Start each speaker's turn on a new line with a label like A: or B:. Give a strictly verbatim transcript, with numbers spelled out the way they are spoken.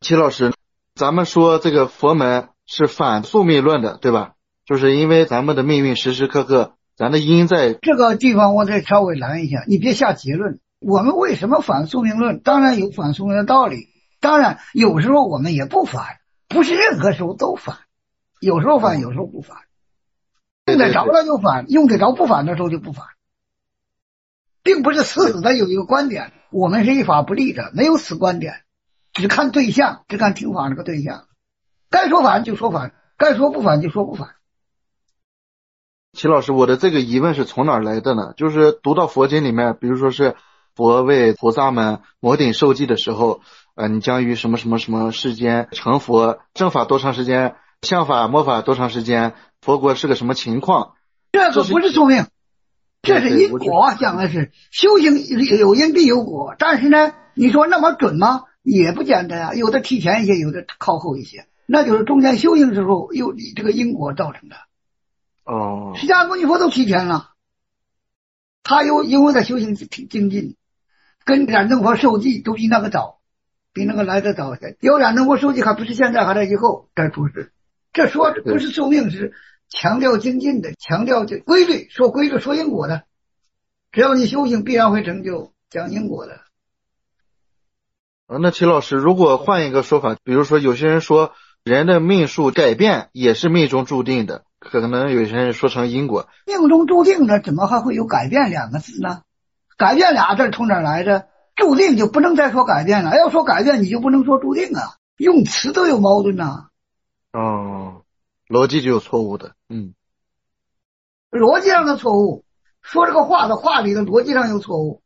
A: 齐老师，咱们说这个佛门是反宿命论的，对吧？就是因为咱们的命运时时刻刻，咱的因在
B: 这个地方我得稍微拦一下，你别下结论。我们为什么反宿命论？当然有反宿命的道理，当然有时候我们也不反，不是任何时候都反，有时候反，有时候不反。用得着了就反，用得着不反的时候就不反，并不是死死的有一个观点，我们是一法不立的，没有此观点，只看对象，只看听法那个对象，该说反就说反，该说不反就说不反。
A: 齐老师，我的这个疑问是从哪儿来的呢？就是读到佛经里面，比如说是佛为菩萨们摩顶受记的时候，呃，你将于什么什么什么世间成佛，正法多长时间，相法末法多长时间，佛国是个什么情况？
B: 这个不是宿命，这是因果，讲的是修行有因必有果。但是呢，你说那么准吗？也不简单啊，有的提前一些，有的靠后一些，那就是中间修行时候有这个因果造成的。
A: 哦，
B: 释迦牟尼佛都提前了，他有因为他修行精进，跟燃灯佛受记都比那个早，比那个来的早些。有燃灯佛受记还不是现在，还在以后再出世。这说不是宿命，是强调精进的，强调这规律，说规律说因果的。只要你修行，必然会成就，讲因果的。
A: 呃那齐老师，如果换一个说法，比如说有些人说人的命数改变也是命中注定的，可能有些人说成因果。
B: 命中注定的，怎么还会有改变两个字呢？改变俩字从哪儿来的？注定就不能再说改变了，要说改变你就不能说注定啊，用词都有矛盾呐、
A: 啊。哦，逻辑就有错误的，嗯，
B: 逻辑上的错误，说这个话的话里的逻辑上有错误。